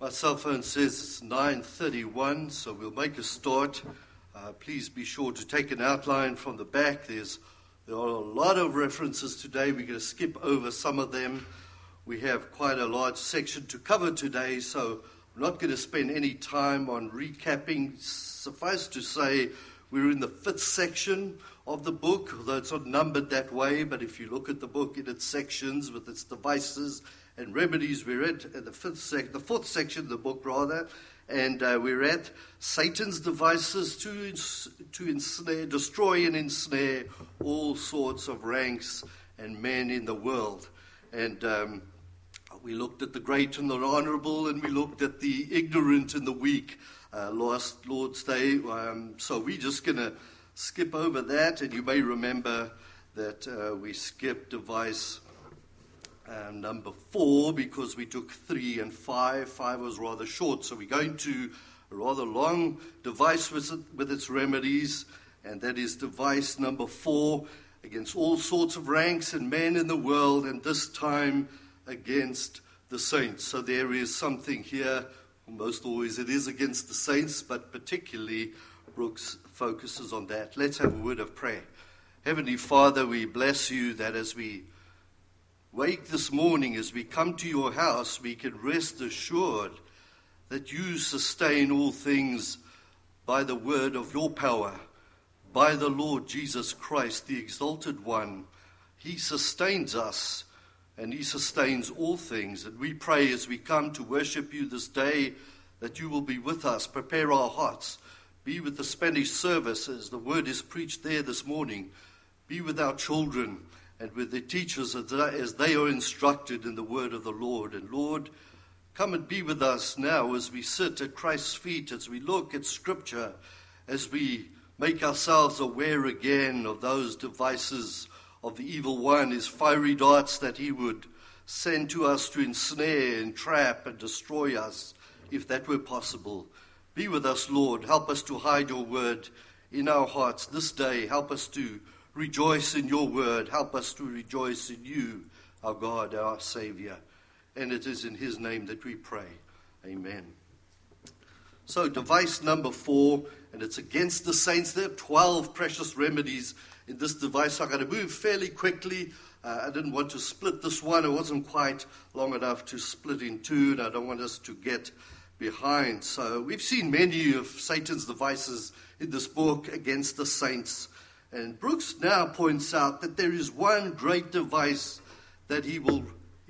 My cell phone says it's 9:31, so we'll make a start. Please be sure to take an outline from the back. There are a lot of references today. We're going to skip over some of them. We have quite a large section to cover today, so we're not going to spend any time on recapping. Suffice to say, we're in the 5th section of the book, although it's not numbered that way, but if you look at the book in its sections with its devices and remedies, we're at the 4th section of the book, and we're at Satan's devices to ensnare, destroy and ensnare all sorts of ranks and men in the world. And we looked at the great and the honorable, and we looked at the ignorant and the weak last Lord's Day. So we're just going to skip over that, and you may remember that we skipped device number 4 because we took 3 and 5. 5 was rather short, so we're going to a rather long device with its remedies, and that is device number 4, against all sorts of ranks and men in the world, and this time against the saints. So there is something here. Most always it is against the saints, but particularly Brooks focuses on that. Let's have a word of prayer. Heavenly Father, we bless you that as we wake this morning, as we come to your house, we can rest assured that you sustain all things by the word of your power, by the Lord Jesus Christ, the exalted one. He sustains us, and he sustains all things. And we pray as we come to worship you this day that you will be with us, prepare our hearts, be with the Spanish service as the word is preached there this morning, be with our children and with the teachers as they are instructed in the word of the Lord. And Lord, come and be with us now as we sit at Christ's feet, as we look at Scripture, as we make ourselves aware again of those devices of the evil one, his fiery darts that he would send to us to ensnare and trap and destroy us, if that were possible. Be with us, Lord. Help us to hide your word in our hearts this day. Help us to rejoice in your word. Help us to rejoice in you, our God, our Savior. And it is in his name that we pray. Amen. So device number 4, and it's against the saints. There are 12 precious remedies in this device. I'm going to move fairly quickly. I didn't want to split this one. It wasn't quite long enough to split in two, and I don't want us to get behind. So we've seen many of Satan's devices in this book against the saints. And Brooks now points out that there is one great device that he will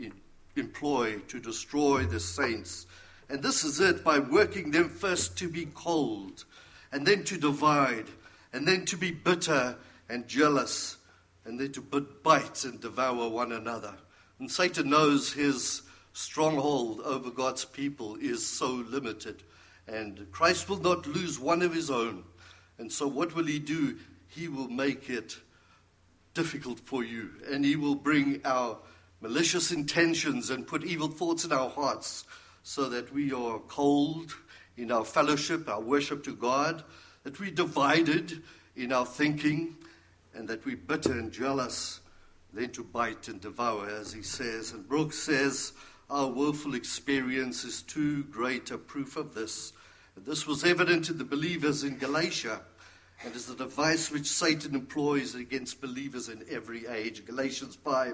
employ to destroy the saints. And this is it, by working them first to be cold, and then to divide, and then to be bitter and jealous, and then to bite and devour one another. And Satan knows his stronghold over God's people is so limited, and Christ will not lose one of his own. And so what will he do? He will make it difficult for you, and he will bring our malicious intentions and put evil thoughts in our hearts so that we are cold in our fellowship, our worship to God, that we're divided in our thinking, and that we're bitter and jealous, then to bite and devour, as he says. And Brooks says, our woeful experience is too great a proof of this. And this was evident in the believers in Galatia, and is the device which Satan employs against believers in every age. Galatians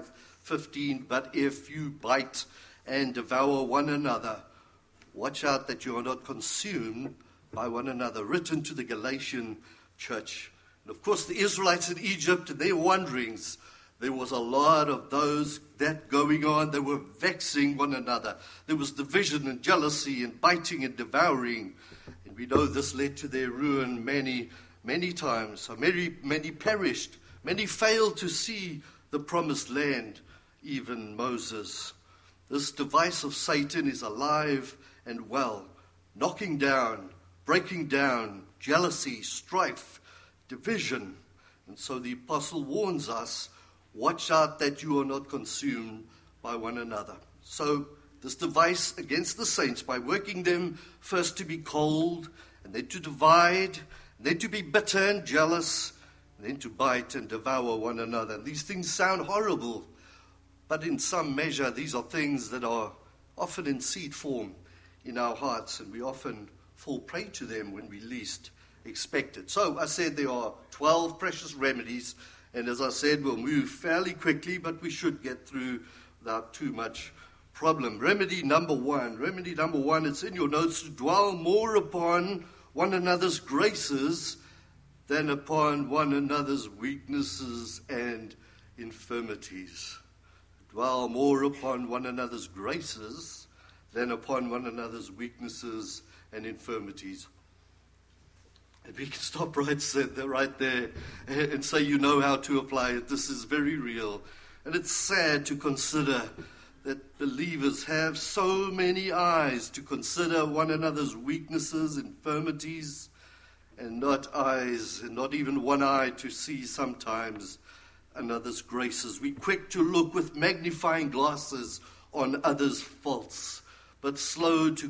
5:15, but if you bite and devour one another, watch out that you are not consumed by one another. Written to the Galatian church. And of course, the Israelites in Egypt and their wanderings, there was a lot of that going on. They were vexing one another. There was division and jealousy and biting and devouring. And we know this led to their ruin many times. So many perished. Many failed to see the promised land, even Moses. This device of Satan is alive and well, knocking down, breaking down, jealousy, strife, division. And so the apostle warns us, watch out that you are not consumed by one another. So this device against the saints, by working them first to be cold, and then to divide, and then to be bitter and jealous, and then to bite and devour one another. These things sound horrible, but in some measure these are things that are often in seed form in our hearts, and we often fall prey to them when we least expect it. So I said there are 12 precious remedies, and as I said, we'll move fairly quickly, but we should get through without too much problem. Remedy number one, it's in your notes: to dwell more upon one another's graces than upon one another's weaknesses and infirmities. Dwell more upon one another's graces than upon one another's weaknesses and infirmities. And we can stop right there and say, you know how to apply it. This is very real. And it's sad to consider that believers have so many eyes to consider one another's weaknesses, infirmities, and not eyes, and not even one eye to see sometimes another's graces. We're quick to look with magnifying glasses on others' faults, but slow to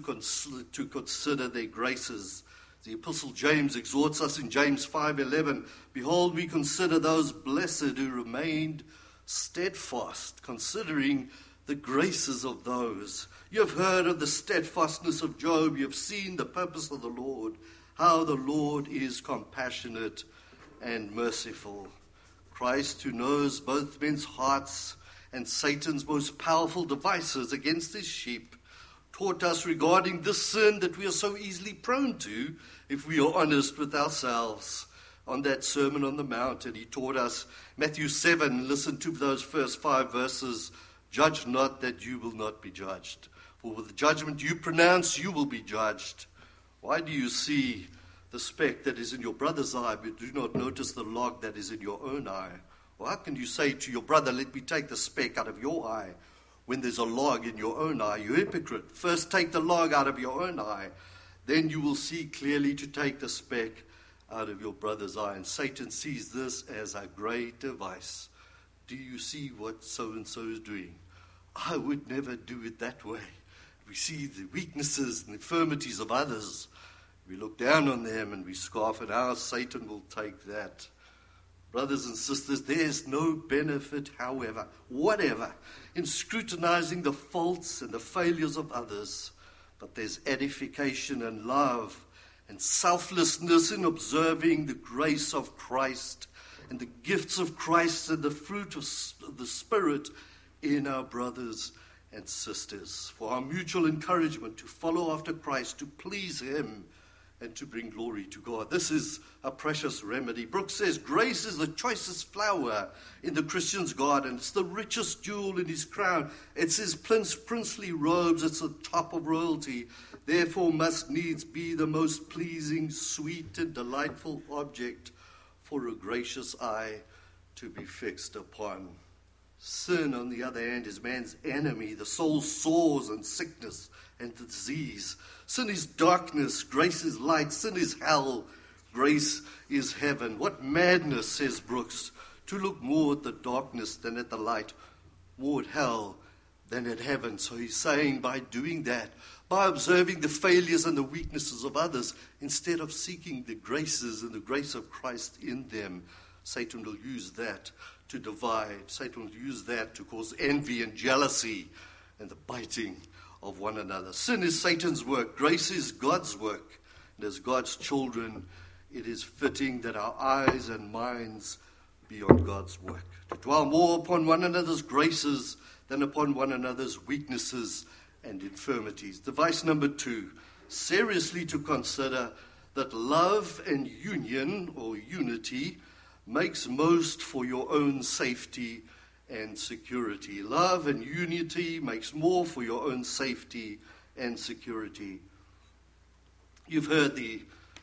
consider their graces. The Apostle James exhorts us in James 5:11, "Behold, we consider those blessed who remained steadfast, considering the graces of those. You have heard of the steadfastness of Job. You have seen the purpose of the Lord, how the Lord is compassionate and merciful." Christ, who knows both men's hearts and Satan's most powerful devices against his sheep, taught us regarding this sin that we are so easily prone to if we are honest with ourselves. On that Sermon on the Mount, and he taught us, Matthew 7, listen to those first 5 verses, "Judge not that you will not be judged. For with the judgment you pronounce, you will be judged. Why do you see the speck that is in your brother's eye, but do not notice the log that is in your own eye? Or how can you say to your brother, let me take the speck out of your eye, when there's a log in your own eye? You hypocrite, first take the log out of your own eye, then you will see clearly to take the speck out of your brother's eye." And Satan sees this as a great device. Do you see what so-and-so is doing? I would never do it that way. We see the weaknesses and infirmities of others. We look down on them and we scoff, and how Satan will take that. Brothers and sisters, there's no benefit, however, whatever, in scrutinizing the faults and the failures of others, but there's edification and love and selflessness in observing the grace of Christ and the gifts of Christ and the fruit of the Spirit in our brothers and sisters, for our mutual encouragement to follow after Christ, to please him, and to bring glory to God. This is a precious remedy. Brooks says, grace is the choicest flower in the Christian's garden. It's the richest jewel in his crown. It's his princely robes. It's the top of royalty. Therefore must needs be the most pleasing, sweet, and delightful object for a gracious eye to be fixed upon. Sin, on the other hand, is man's enemy, the soul's sores and sickness and disease. Sin is darkness, grace is light. Sin is hell, grace is heaven. What madness, says Brooks, to look more at the darkness than at the light, more at hell than at heaven. So he's saying by doing that, by observing the failures and the weaknesses of others, instead of seeking the graces and the grace of Christ in them, Satan will use that to divide. Satan will use that to cause envy and jealousy and the biting of one another. Sin is Satan's work. Grace is God's work. And as God's children, it is fitting that our eyes and minds be on God's work. To dwell more upon one another's graces than upon one another's weaknesses and infirmities. Device number 2, seriously to consider that love and union or unity makes most for your own safety and security. Love and unity makes more for your own safety and security. You've heard the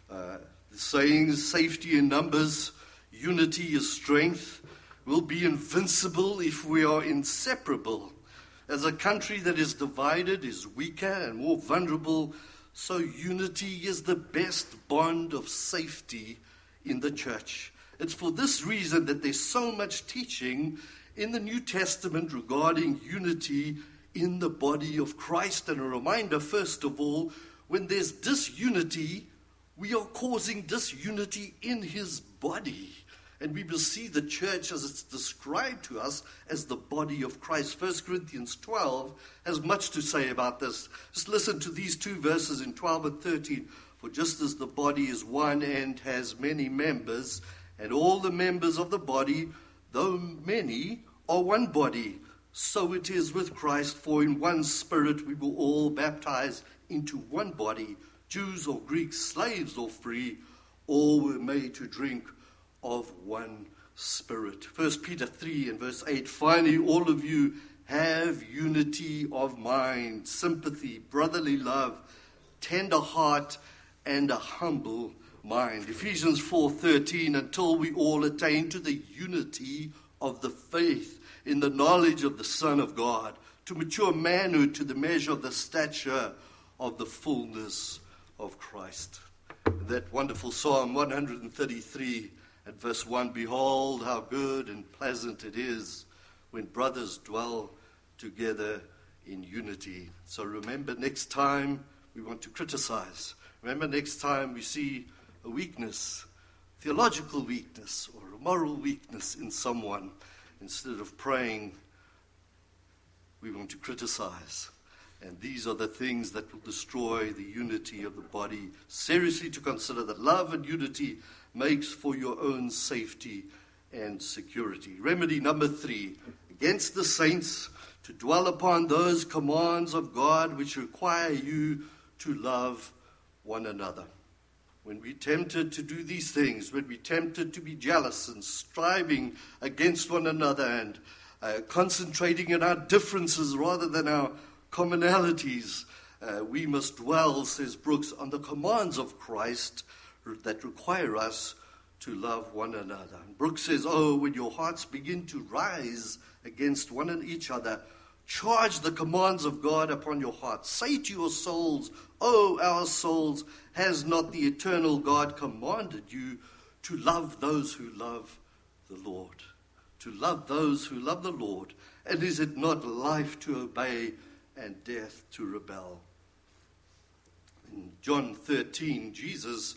sayings, safety in numbers, unity is strength. We'll be invincible if we are inseparable. As a country that is divided is weaker and more vulnerable, so unity is the best bond of safety in the church. It's for this reason that there's so much teaching in the New Testament regarding unity in the body of Christ. And a reminder, first of all, when there's disunity, we are causing disunity in his body. And we will see the church as it's described to us as the body of Christ. 1 Corinthians 12 has much to say about this. Just listen to these two verses in 12 and 13. For just as the body is one and has many members, and all the members of the body, though many, are one body, so it is with Christ. For in one Spirit we were all baptized into one body, Jews or Greeks, slaves or free, all were made to drink of one Spirit. 1 Peter 3 and verse 8, finally, all of you have unity of mind, sympathy, brotherly love, tender heart, and a humble mind. Ephesians 4:13, until we all attain to the unity of the faith in the knowledge of the Son of God, to mature manhood, to the measure of the stature of the fullness of Christ. That wonderful Psalm 133 at verse 1, behold how good and pleasant it is when brothers dwell together in unity. So remember, next time we want to criticize, remember next time we see a weakness, theological weakness or a moral weakness in someone, instead of praying, we want to criticize. And these are the things that will destroy the unity of the body. Seriously to consider that love and unity makes for your own safety and security. Remedy number 3, against the saints, to dwell upon those commands of God which require you to love one another. When we're tempted to do these things, when we're tempted to be jealous and striving against one another and concentrating on our differences rather than our commonalities, we must dwell, says Brooks, on the commands of Christ that require us to love one another. And Brooks says, when your hearts begin to rise against one and each other, charge the commands of God upon your hearts. Say to your souls, our souls, has not the eternal God commanded you to love those who love the Lord? To love those who love the Lord. And is it not life to obey and death to rebel? In John 13, Jesus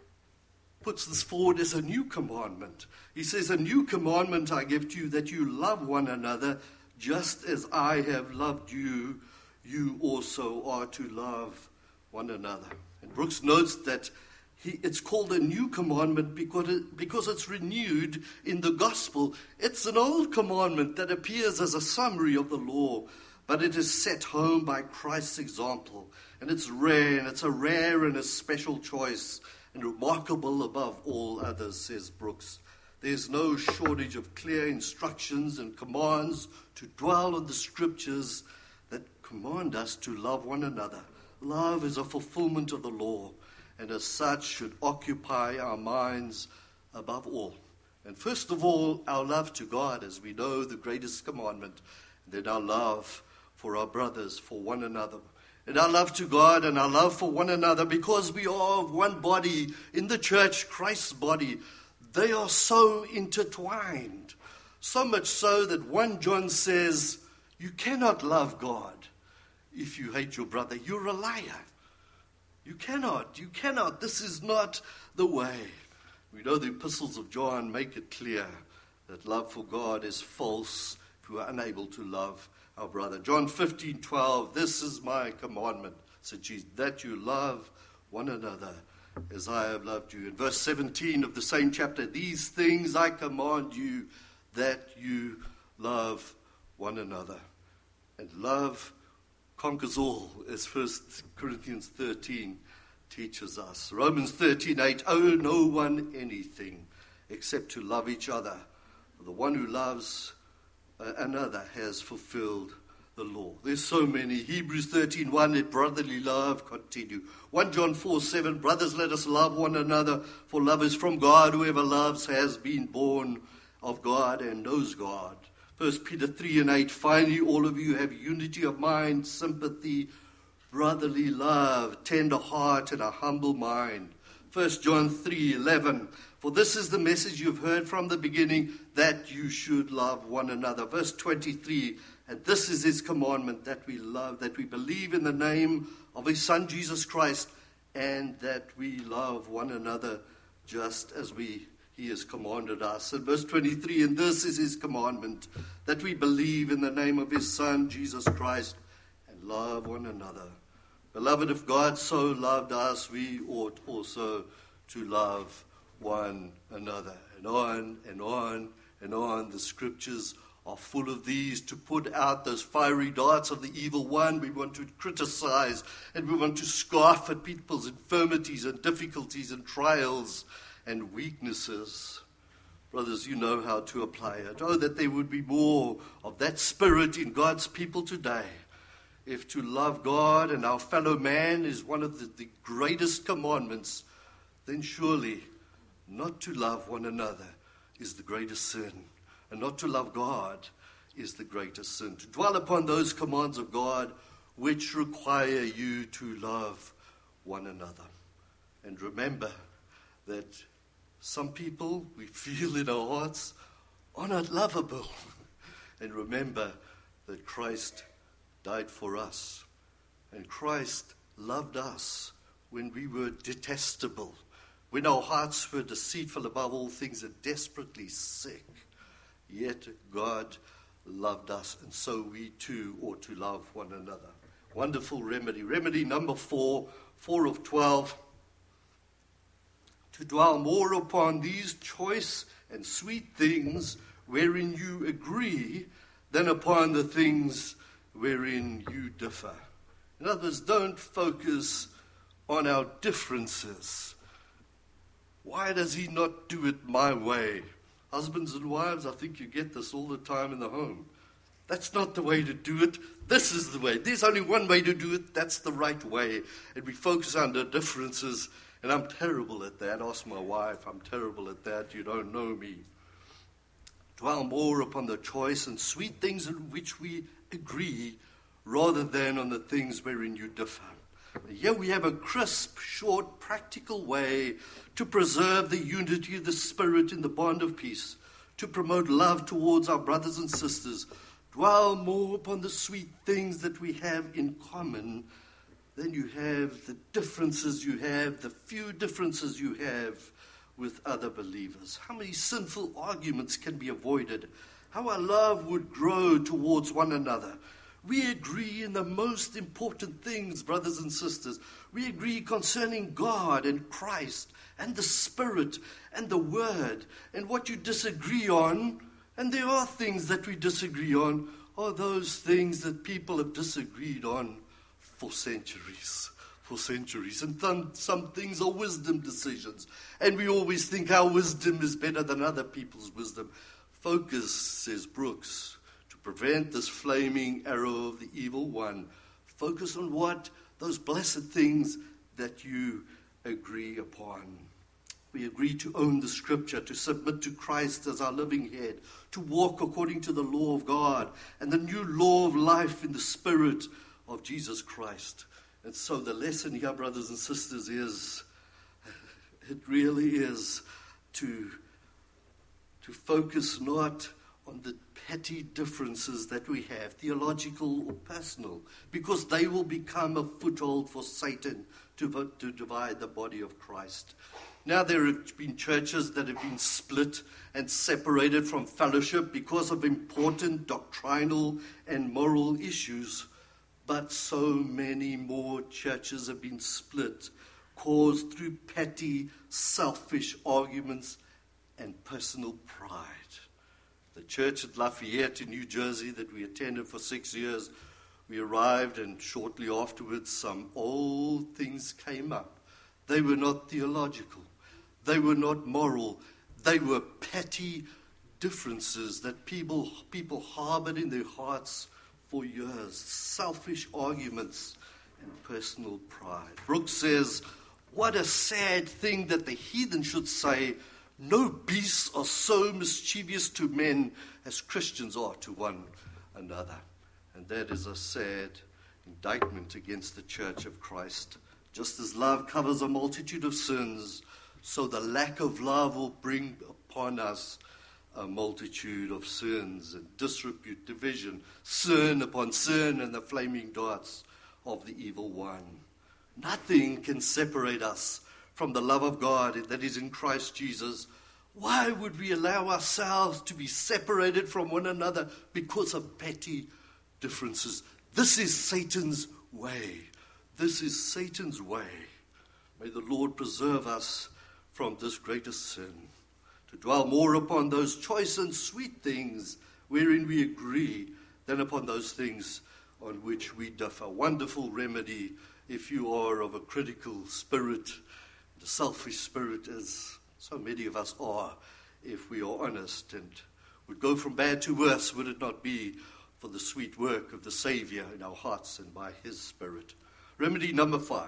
puts this forward as a new commandment. He says, a new commandment I give to you, that you love one another, just as I have loved you, you also are to love one another. And Brooks notes that it's called a new commandment because it's renewed in the gospel. It's an old commandment that appears as a summary of the law, but it is set home by Christ's example. And it's rare, and it's a rare and a special choice, and remarkable above all others, says Brooks. There's no shortage of clear instructions and commands to dwell on the scriptures that command us to love one another. Love is a fulfillment of the law, and as such should occupy our minds above all. And first of all, our love to God, as we know the greatest commandment, and then our love for our brothers, for one another. And our love to God and our love for one another, because we are of one body in the church, Christ's body. They are so intertwined, so much so that 1 John says, you cannot love God if you hate your brother. You're a liar. You cannot. This is not the way. We know the epistles of John make it clear that love for God is false if we are unable to love our brother. John 15:12, this is my commandment, said Jesus, that you love one another as I have loved you. In verse 17 of the same chapter, these things I command you, that you love one another. And love conquers all, as 1 Corinthians 13 teaches us. Romans 13:8, owe no one anything except to love each other. For the one who loves another has fulfilled the law. There's so many. Hebrews 13:1, let brotherly love continue. 1 John 4:7, brothers, let us love one another, for love is from God. Whoever loves has been born of God and knows God. 1 Peter 3:8, finally, all of you have unity of mind, sympathy, brotherly love, tender heart, and a humble mind. 1 John 3:11, for this is the message you've heard from the beginning, that you should love one another. Verse 23, and this is his commandment, that we love, that we believe in the name of his Son, Jesus Christ, and that we love one another just as he he has commanded us. And verse 23, and this is his commandment, that we believe in the name of his Son, Jesus Christ, and love one another. Beloved, if God so loved us, we ought also to love one another. And on and on and on. The scriptures are full of these to put out those fiery darts of the evil one. We want to criticize and we want to scoff at people's infirmities and difficulties and trials and weaknesses. Brothers, you know how to apply it. Oh, that there would be more of that spirit in God's people today. If to love God and our fellow man is one of the greatest commandments, then surely not to love one another is the greatest sin. And not to love God is the greatest sin. To dwell upon those commands of God which require you to love one another. And remember that some people we feel in our hearts are not lovable. And remember that Christ died for us. And Christ loved us when we were detestable, when our hearts were deceitful above all things and desperately sick. Yet God loved us, and so we too ought to love one another. Wonderful remedy. Remedy number 4 of 12. To dwell more upon these choice and sweet things wherein you agree than upon the things wherein you differ. In other words, don't focus on our differences. Why does he not do it my way? Husbands and wives, I think you get this all the time in the home. That's not the way to do it. This is the way. There's only one way to do it. That's the right way. And we focus on the differences. And I'm terrible at that. Ask my wife. I'm terrible at that. You don't know me. Dwell more upon the choice and sweet things in which we agree rather than on the things wherein you differ. Here we have a crisp, short, practical way to preserve the unity of the Spirit in the bond of peace, to promote love towards our brothers and sisters. Dwell more upon the sweet things that we have in common than you have the differences you have, the few differences you have with other believers. How many sinful arguments can be avoided? How our love would grow towards one another. We agree in the most important things, brothers and sisters. We agree concerning God and Christ and the Spirit and the Word. And what you disagree on, and there are things that we disagree on, are those things that people have disagreed on for centuries. And some things are wisdom decisions. And we always think our wisdom is better than other people's wisdom. Focus, says Brooks, to prevent this flaming arrow of the evil one. Focus on what? Those blessed things that you agree upon. We agree to own the Scripture, to submit to Christ as our living head, to walk according to the law of God and the new law of life in the Spirit of Jesus Christ. And so the lesson here, brothers and sisters, is, it really is to focus not on the petty differences that we have, theological or personal, because they will become a foothold for Satan to divide the body of Christ. Now there have been churches that have been split and separated from fellowship because of important doctrinal and moral issues, but so many more churches have been split, caused through petty, selfish arguments and personal pride. The church at Lafayette in New Jersey that we attended for 6 years, we arrived and shortly afterwards some old things came up. They were not theological. They were not moral. They were petty differences that people harbored in their hearts for years. Selfish arguments and personal pride. Brooks says, what a sad thing that the heathen should say, no beasts are so mischievous to men as Christians are to one another. And that is a sad indictment against the Church of Christ. Just as love covers a multitude of sins, so the lack of love will bring upon us a multitude of sins and disrepute, division, sin upon sin, and the flaming darts of the evil one. Nothing can separate us from the love of God that is in Christ Jesus. Why would we allow ourselves to be separated from one another because of petty differences? This is Satan's way. This is Satan's way. May the Lord preserve us from this greatest sin, to dwell more upon those choice and sweet things wherein we agree than upon those things on which we differ. Wonderful remedy if you are of a critical spirit, a selfish spirit, as so many of us are, if we are honest and would go from bad to worse, would it not be for the sweet work of the Savior in our hearts and by his Spirit. Remedy number 5.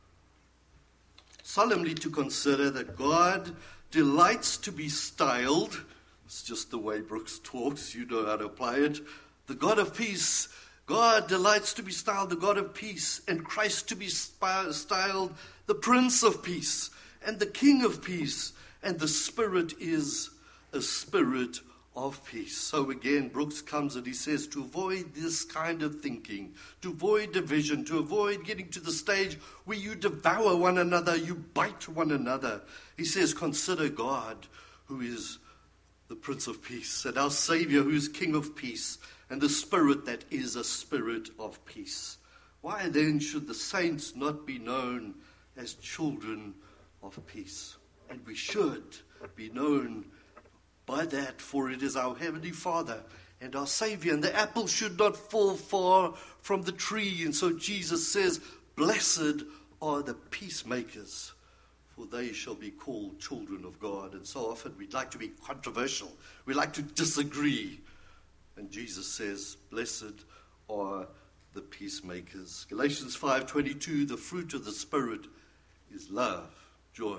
Solemnly to consider that God delights to be styled, it's just the way Brooks talks, you know how to apply it, the God of peace. God delights to be styled the God of peace, and Christ to be styled the Prince of Peace and the King of Peace, and the Spirit is a spirit of peace. So again, Brooks comes and he says to avoid this kind of thinking, to avoid division, to avoid getting to the stage where you devour one another, you bite one another. He says, consider God, who is the Prince of Peace, and our Savior, who is King of Peace, and the Spirit that is a spirit of peace. Why then should the saints not be known as children of peace? And we should be known by that, for it is our Heavenly Father and our Savior, and the apple should not fall far from the tree. And so Jesus says, blessed are the peacemakers, for they shall be called children of God. And so often we'd like to be controversial. We like to disagree. And Jesus says, blessed are the peacemakers. Galatians 5:22, the fruit of the Spirit is love, joy,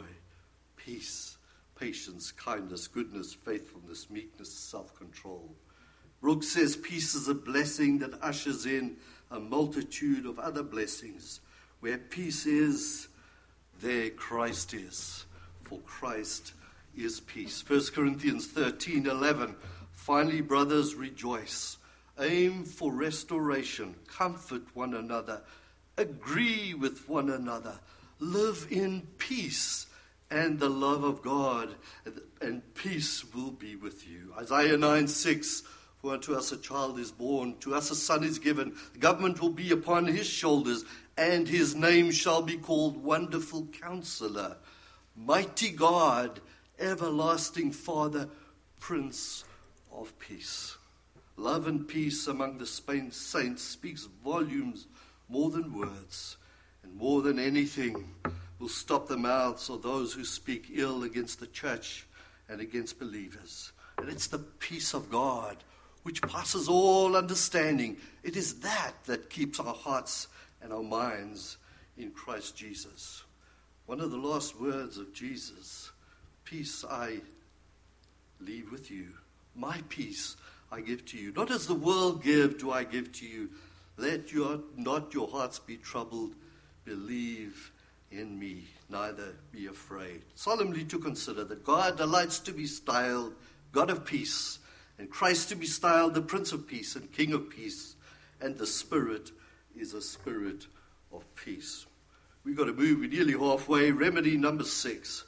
peace, patience, kindness, goodness, faithfulness, meekness, self-control. Brooks says peace is a blessing that ushers in a multitude of other blessings. Where peace is, there Christ is. For Christ is peace. 1 Corinthians 13:11. Finally, brothers, rejoice. Aim for restoration. Comfort one another. Agree with one another. Live in peace. And the love of God and peace will be with you. Isaiah 9:6, for unto us a child is born, to us a son is given. The government will be upon his shoulders, and his name shall be called Wonderful Counselor, Mighty God, Everlasting Father, Prince of Peace. Love and peace among the saints speaks volumes more than words, and more than anything will stop the mouths of those who speak ill against the church and against believers. And it's the peace of God which passes all understanding. It is that keeps our hearts and our minds in Christ Jesus. One of the last words of Jesus, peace I leave with you. My peace I give to you. Not as the world give do I give to you. Let not your hearts be troubled. Believe in me, neither be afraid. Solemnly to consider that God delights to be styled God of peace, and Christ to be styled the Prince of Peace and King of Peace, and the Spirit is a spirit of peace. We've got to move, we're nearly halfway. Remedy number 6.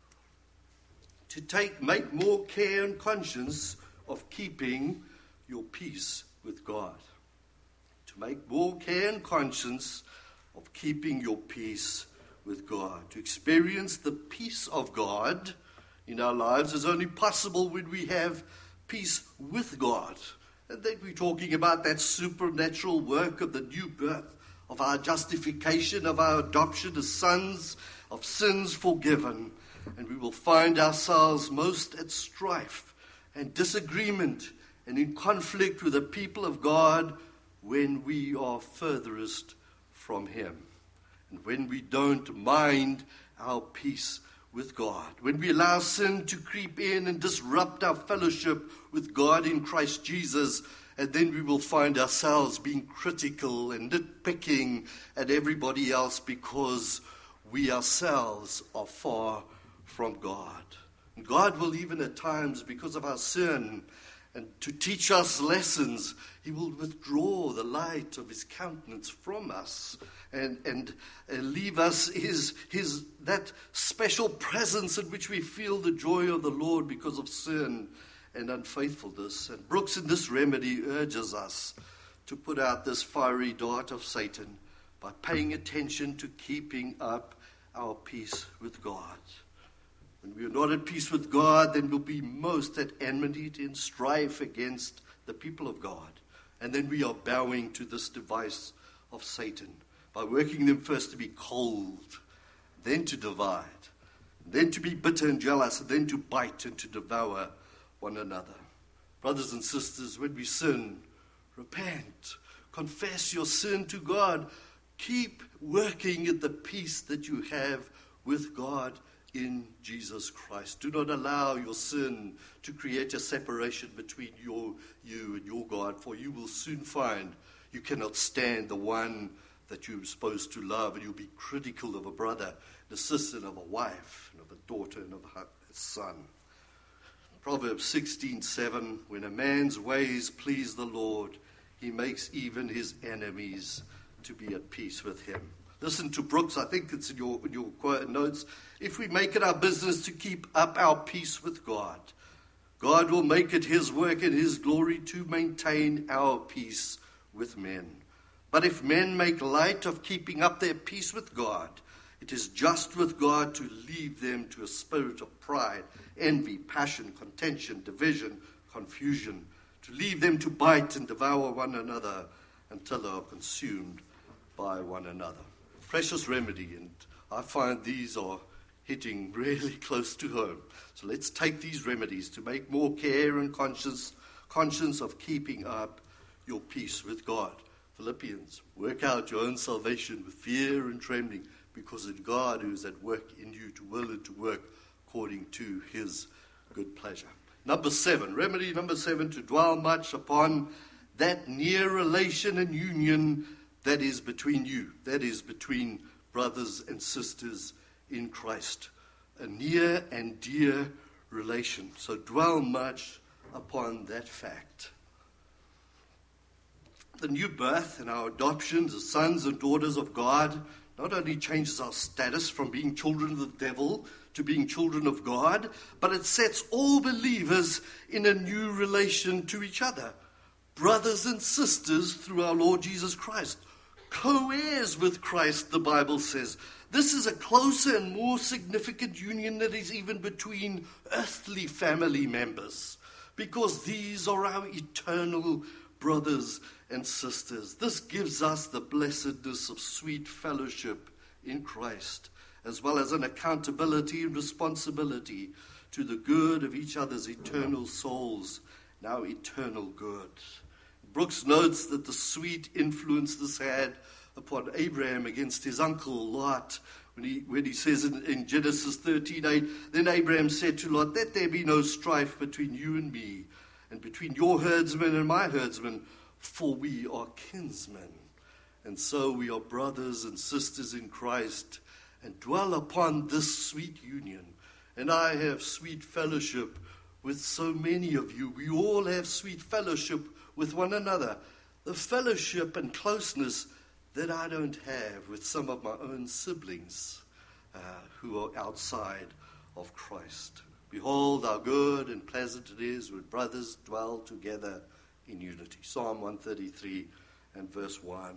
To make more care and conscience of keeping your peace with God. To make more care and conscience of keeping your peace with God. To experience the peace of God in our lives is only possible when we have peace with God. And then we're talking about that supernatural work of the new birth, of our justification, of our adoption as sons, of sins forgiven. And we will find ourselves most at strife and disagreement and in conflict with the people of God when we are furthest from Him. And when we don't mind our peace with God, when we allow sin to creep in and disrupt our fellowship with God in Christ Jesus, and then we will find ourselves being critical and nitpicking at everybody else because we ourselves are far from God. And God will even at times, because of our sin, and to teach us lessons, He will withdraw the light of his countenance from us and leave us that special presence in which we feel the joy of the Lord because of sin and unfaithfulness. And Brooks in this remedy urges us to put out this fiery dart of Satan by paying attention to keeping up our peace with God. When we are not at peace with God, then we'll be most at enmity and strife against the people of God. And then we are bowing to this device of Satan by working them first to be cold, then to divide, then to be bitter and jealous, and then to bite and to devour one another. Brothers and sisters, when we sin, repent, confess your sin to God. Keep working at the peace that you have with God in Jesus Christ. Do not allow your sin to create a separation between you and your God, for you will soon find you cannot stand the one that you're supposed to love, and you'll be critical of a brother, and a sister, and of a wife, and of a daughter, and of a son. Proverbs 16:7, when a man's ways please the Lord, he makes even his enemies to be at peace with him. Listen to Brooks, I think it's in your notes. If we make it our business to keep up our peace with God, God will make it his work and his glory to maintain our peace with men. But if men make light of keeping up their peace with God, it is just with God to leave them to a spirit of pride, envy, passion, contention, division, confusion, to leave them to bite and devour one another until they are consumed by one another. Precious remedy, and I find these are hitting really close to home. So let's take these remedies to make more care and conscience of keeping up your peace with God. Philippians, work out your own salvation with fear and trembling, because it's God who is at work in you to will and to work according to his good pleasure. Remedy number 7, to dwell much upon that near relation and union that is between you, that is between brothers and sisters in Christ. A near and dear relation. So dwell much upon that fact. The new birth and our adoption as sons and daughters of God not only changes our status from being children of the devil to being children of God, but it sets all believers in a new relation to each other. Brothers and sisters through our Lord Jesus Christ. Co-heirs with Christ, the Bible says. This is a closer and more significant union that is even between earthly family members, because these are our eternal brothers and sisters. This gives us the blessedness of sweet fellowship in Christ, as well as an accountability and responsibility to the good of each other's eternal souls, now eternal good. Brooks notes that the sweet influence this had upon Abraham against his uncle Lot, when he says in Genesis 13:8, then Abraham said to Lot, let there be no strife between you and me, and between your herdsmen and my herdsmen, for we are kinsmen. And so we are brothers and sisters in Christ, and dwell upon this sweet union. And I have sweet fellowship with so many of you. We all have sweet fellowship with one another. The fellowship and closeness that I don't have with some of my own siblings who are outside of Christ. Behold, how good and pleasant it is when brothers dwell together in unity. Psalm 133 and verse 1.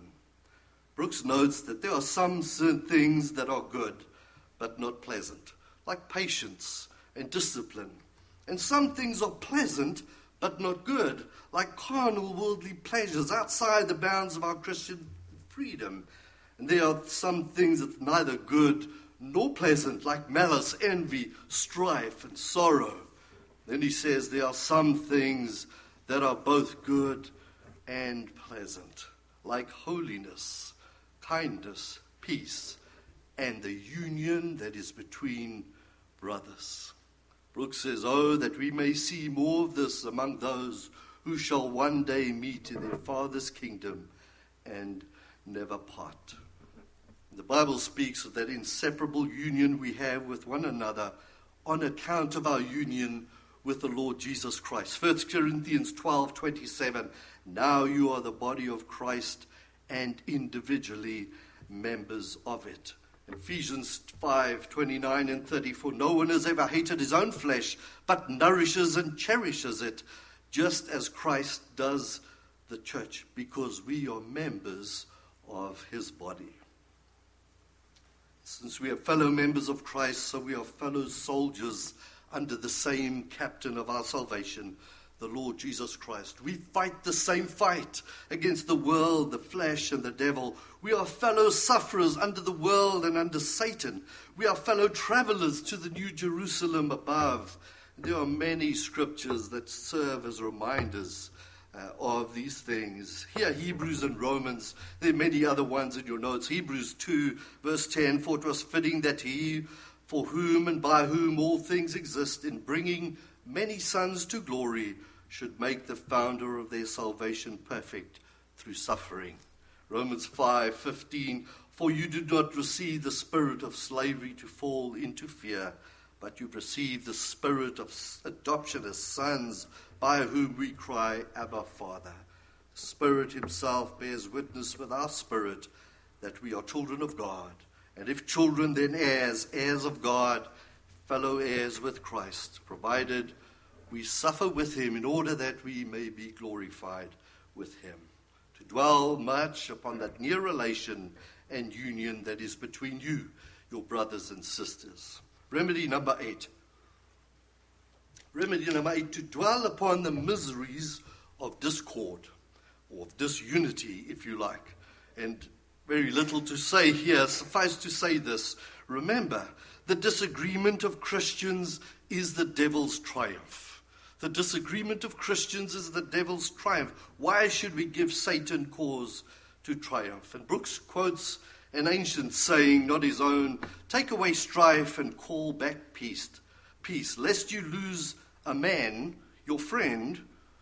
Brooks notes that there are some things that are good but not pleasant, like patience and discipline. And some things are pleasant but not good, like carnal worldly pleasures outside the bounds of our Christian freedom. And there are some things that are neither good nor pleasant, like malice, envy, strife, and sorrow. Then he says there are some things that are both good and pleasant, like holiness, kindness, peace, and the union that is between brothers. Brooks says, oh, that we may see more of this among those who shall one day meet in their Father's kingdom and never part. The Bible speaks of that inseparable union we have with one another on account of our union with the Lord Jesus Christ. 1 Corinthians 12:27, now you are the body of Christ and individually members of it. Ephesians 5:29 and 30, for no one has ever hated his own flesh, but nourishes and cherishes it, just as Christ does the church, because we are members of his body. Since we are fellow members of Christ, so we are fellow soldiers under the same captain of our salvation, the Lord Jesus Christ. We fight the same fight against the world, the flesh, and the devil. We are fellow sufferers under the world and under Satan. We are fellow travelers to the New Jerusalem above. There are many scriptures that serve as reminders of these things. Here, Hebrews and Romans. There are many other ones in your notes. Hebrews 2, verse 10, for it was fitting that he, for whom and by whom all things exist, in bringing many sons to glory, should make the founder of their salvation perfect through suffering. Romans 5:15, for you did not receive the spirit of slavery to fall into fear, but you received the spirit of adoption as sons, by whom we cry, Abba, Father. The Spirit himself bears witness with our spirit that we are children of God. And if children, then heirs, heirs of God, fellow heirs with Christ, provided we suffer with him in order that we may be glorified with him. To dwell much upon that near relation and union that is between you, your brothers and sisters. Remedy number 8. Remedy number 8, to dwell upon the miseries of discord, or of disunity, if you like. And very little to say here, suffice to say this. Remember, the disagreement of Christians is the devil's triumph. The disagreement of Christians is the devil's triumph. Why should we give Satan cause to triumph? And Brooks quotes an ancient saying, not his own, take away strife and call back peace, lest you lose a man, your friend,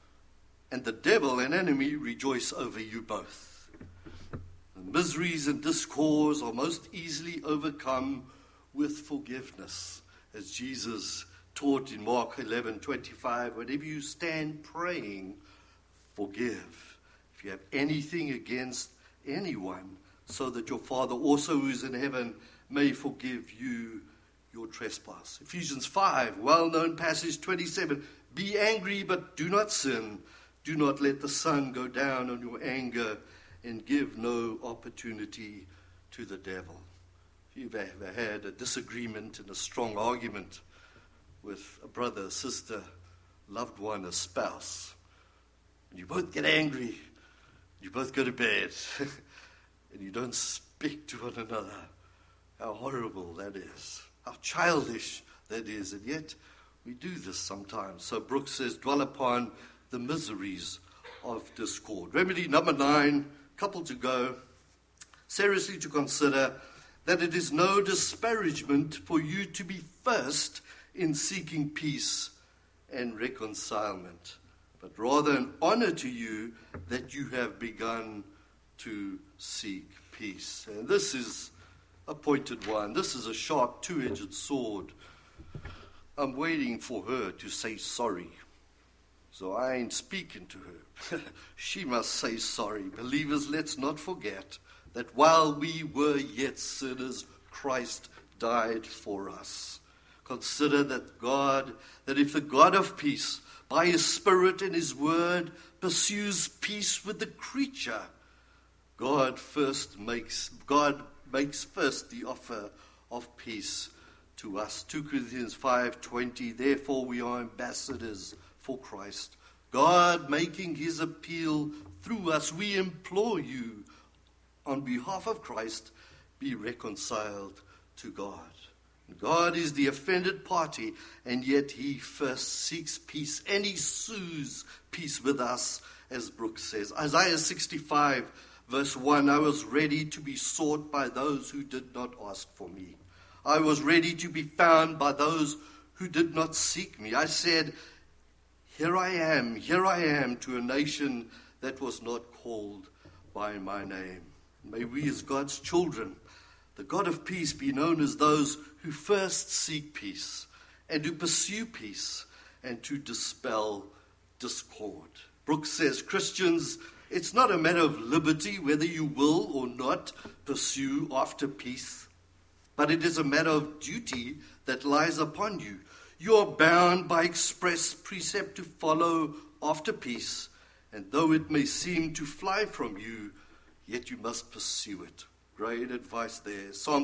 and the devil, an enemy, rejoice over you both. The miseries and discords are most easily overcome with forgiveness, as Jesus taught in Mark 11:25, whenever you stand praying, forgive. If you have anything against anyone, so that your Father also who is in heaven may forgive you your trespass. Ephesians 5, well-known passage 27, be angry but do not sin. Do not let the sun go down on your anger, and give no opportunity to the devil. If you've ever had a disagreement and a strong argument with a brother, sister, loved one, a spouse, and you both get angry, you both go to bed, and you don't speak to one another, how horrible that is. How childish that is, and yet we do this sometimes. So Brooks says, dwell upon the miseries of discord. Remedy number 9, couple to go. Seriously to consider that it is no disparagement for you to be first in seeking peace and reconcilement, but rather an honor to you that you have begun to seek peace. And this is a pointed one. This is a sharp, two-edged sword. I'm waiting for her to say sorry. So I ain't speaking to her. She must say sorry. Believers, let's not forget that while we were yet sinners, Christ died for us. Consider that if the God of peace, by his Spirit and his word, pursues peace with the creature, God makes first the offer of peace to us. 2 Corinthians 5:20, therefore we are ambassadors for Christ. God making his appeal through us, we implore you, on behalf of Christ, be reconciled to God. God is the offended party, and yet he first seeks peace, and he sues peace with us, as Brooks says. Isaiah 65, verse 1, I was ready to be sought by those who did not ask for me. I was ready to be found by those who did not seek me. I said, here I am to a nation that was not called by my name. May we as God's children, the God of peace, be known as those who first seek peace and who pursue peace and to dispel discord. Brooks says, Christians, it's not a matter of liberty whether you will or not pursue after peace, but it is a matter of duty that lies upon you. You are bound by express precept to follow after peace, and though it may seem to fly from you, yet you must pursue it. Great advice there. Psalm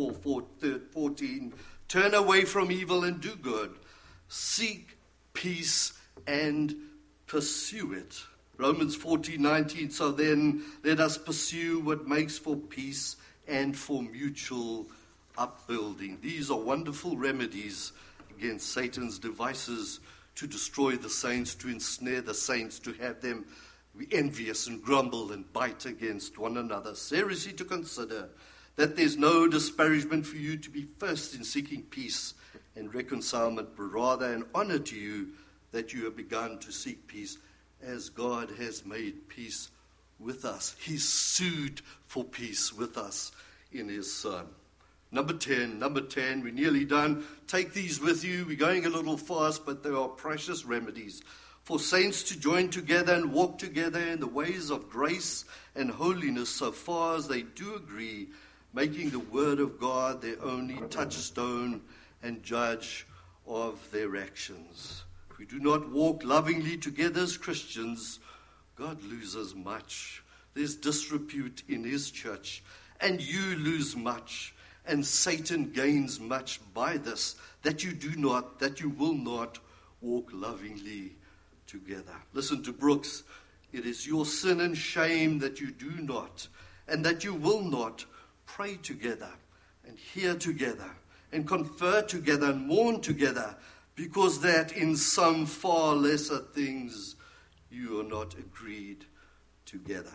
34:14. Turn away from evil and do good. Seek peace and pursue it. Romans 14:19. So then let us pursue what makes for peace and for mutual upbuilding. These are wonderful remedies against Satan's devices to destroy the saints, to ensnare the saints, to have them be envious and grumble and bite against one another. Seriously to consider that there's no disparagement for you to be first in seeking peace and reconcilement, but rather an honor to you that you have begun to seek peace as God has made peace with us. He sued for peace with us in his Son. Number 10, we're nearly done. Take these with you. We're going a little fast, but they are precious remedies for saints to join together and walk together in the ways of grace and holiness so far as they do agree, making the word of God their only touchstone and judge of their actions. If we do not walk lovingly together as Christians, God loses much. There's disrepute in his church, and you lose much. And Satan gains much by this, that you will not walk lovingly together. Listen to Brooks. It is your sin and shame that you do not, and that you will not pray together, and hear together, and confer together, and mourn together, because that in some far lesser things you are not agreed together.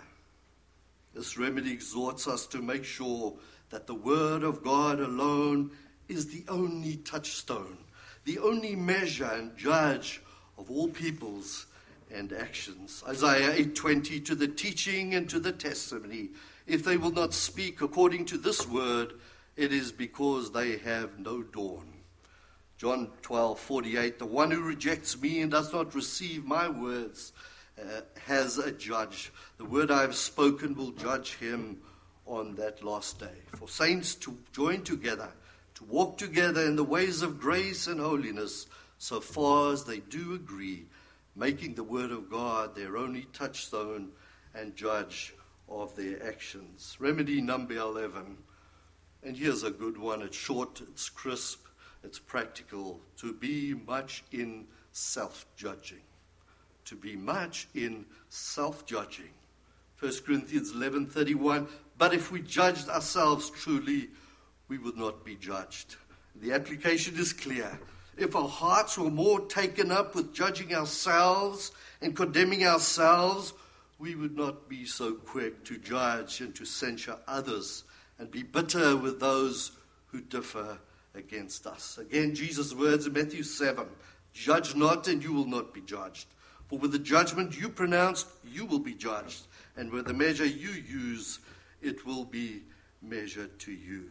This remedy exhorts us to make sure that the word of God alone is the only touchstone, the only measure and judge of all peoples and actions. Isaiah 8:20, to the teaching and to the testimony, if they will not speak according to this word, it is because they have no dawn. John 12:48, the one who rejects me and does not receive my words has a judge. The word I have spoken will judge him on that last day. For saints to join together, to walk together in the ways of grace and holiness, so far as they do agree, making the word of God their only touchstone and judge of their actions. Remedy number 11. And here's a good one. It's short, it's crisp, it's practical. To be much in self-judging. To be much in self-judging. 1 Corinthians 11:31, but if we judged ourselves truly, we would not be judged. The application is clear. If our hearts were more taken up with judging ourselves and condemning ourselves, we would not be so quick to judge and to censure others and be bitter with those who differ against us. Again, Jesus' words in Matthew 7, judge not and you will not be judged. For with the judgment you pronounce, you will be judged. And with the measure you use, it will be measured to you.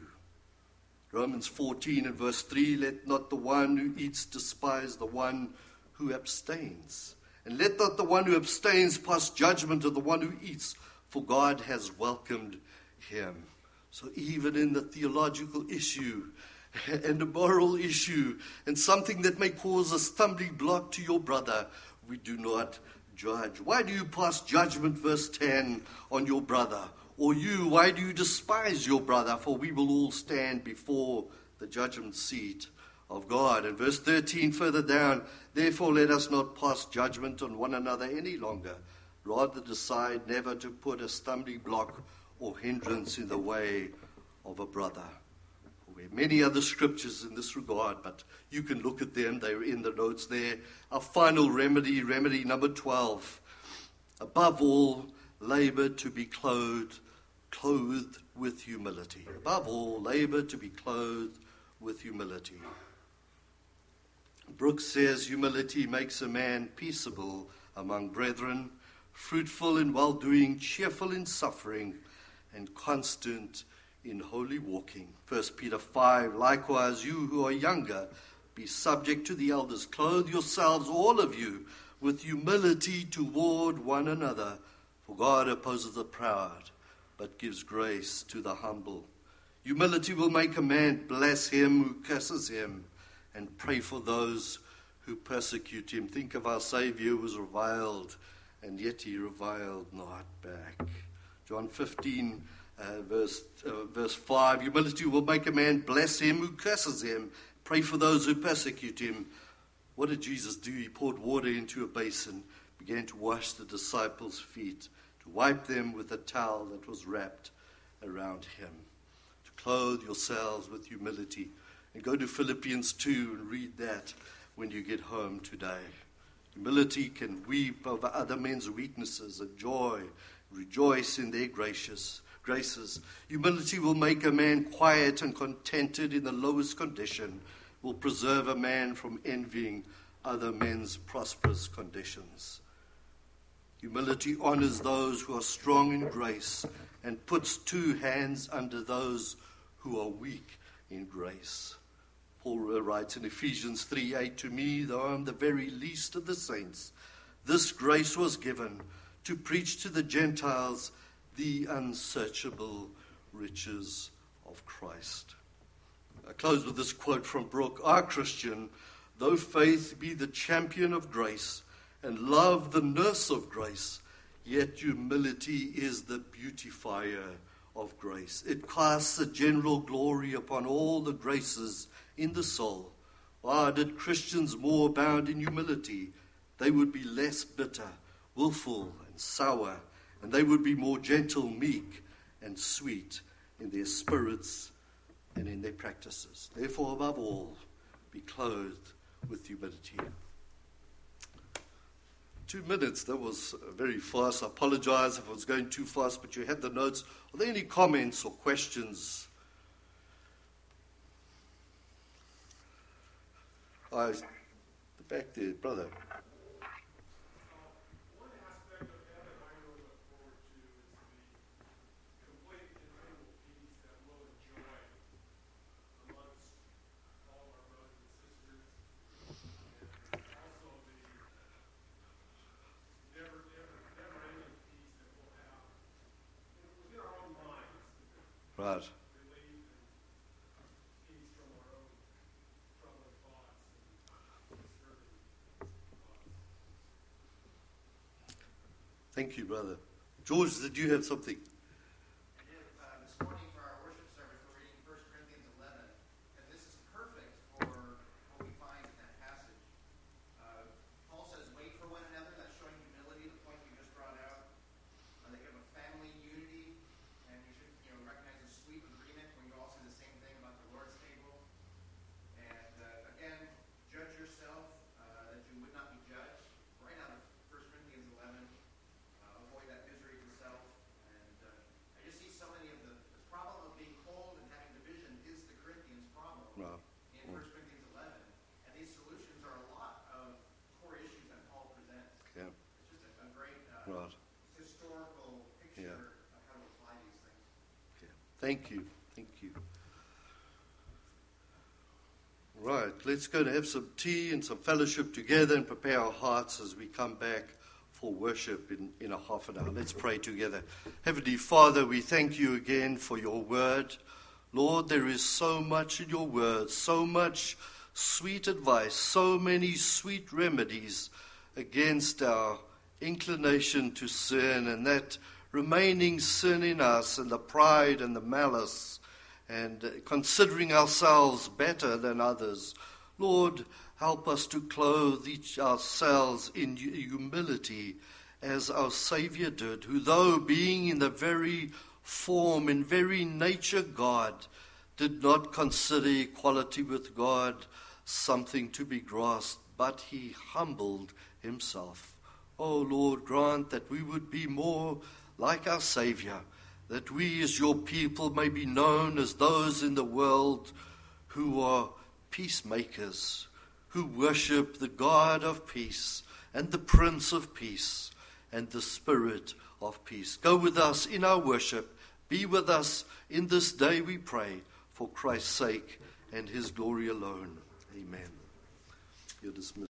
Romans 14 and verse 3, let not the one who eats despise the one who abstains. And let not the one who abstains pass judgment of the one who eats, for God has welcomed him. So even in the theological issue and a moral issue and something that may cause a stumbling block to your brother, we do not judge. Why do you pass judgment, verse 10, on your brother? Or you, why do you despise your brother? For we will all stand before the judgment seat of God. And verse 13 further down, therefore let us not pass judgment on one another any longer. Rather decide never to put a stumbling block or hindrance in the way of a brother. We have many other scriptures in this regard, but you can look at them. They're in the notes there. Our final remedy number 12. Above all, labor to be clothed with humility. Above all, labor to be clothed with humility. Brooks says humility makes a man peaceable among brethren, fruitful in well-doing, cheerful in suffering, and constant in holy walking. 1 Peter 5, likewise you who are younger, Be subject to the elders. Clothe yourselves, all of you, with humility toward one another. For God opposes the proud, but gives grace to the humble. Humility will make a man bless him who curses him, and pray for those who persecute him. Think of our Savior who was reviled, and yet he reviled not back. John 15, verse 5, humility will make a man bless him who curses him, pray for those who persecute him. What did Jesus do? He poured water into a basin, began to wash the disciples' feet, to wipe them with a towel that was wrapped around him. To clothe yourselves with humility. And go to Philippians 2 and read that when you get home today. Humility can weep over other men's weaknesses and rejoice in their graces. Humility will make a man quiet and contented in the lowest condition, will preserve a man from envying other men's prosperous conditions. Humility honors those who are strong in grace and puts two hands under those who are weak in grace. Paul writes in Ephesians 3:8, to me, though I am the very least of the saints, this grace was given to preach to the Gentiles the unsearchable riches of Christ. I close with this quote from Brooke. Our Christian, though faith be the champion of grace and love the nurse of grace, yet humility is the beautifier of grace. It casts a general glory upon all the graces in the soul. Did Christians more abound in humility, they would be less bitter, willful, and sour, and they would be more gentle, meek, and sweet in their spirits and in their practices. Therefore, above all, be clothed with humility. 2 minutes, that was very fast. I apologize if I was going too fast, but you had the notes. Are there any comments or questions? The back there, brother. One aspect of heaven I really look forward to is the complete continual peace that we'll enjoy amongst all our brothers and sisters, and also the never-ending peace that we'll have within our own minds. Right. Relief and peace from our own troubling thoughts and disturbing thoughts. Thank you, brother. George, did you have something? I did. This morning for our worship service, we're reading 1 Corinthians 11, and this is perfect for what we find in that passage. Paul says, wait for one another. That's showing humility, the point you just brought out. That you have a family unity, and you should recognize a sweet agreement when you all say the same thing about the Lord's table. And again, judge yourself that you would not be judged. Right out of 1 Corinthians 11. Avoid that misery of self. And I just see so many of the problem of being cold and having division is the Corinthians' problem in 1 Corinthians 11. And these solutions are a lot of core issues that Paul presents. Yeah. It's just a great historical picture of how to apply these things. Okay. Thank you. Right, let's go to have some tea and some fellowship together and prepare our hearts as we come back for worship in a half an hour. Let's pray together. Heavenly Father, we thank you again for your word. Lord, there is so much in your word, so much sweet advice, so many sweet remedies against our inclination to sin and that remaining sin in us and the pride and the malice and considering ourselves better than others. Lord, help us to clothe ourselves in humility as our Savior did, who though being in the very form, in very nature God, did not consider equality with God something to be grasped, but he humbled himself. Oh Lord, grant that we would be more like our Savior, that we as your people may be known as those in the world who are peacemakers, who worship the God of peace and the Prince of Peace and the Spirit of peace. Go with us in our worship. Be with us in this day, we pray, for Christ's sake and his glory alone. Amen. You're dismissed.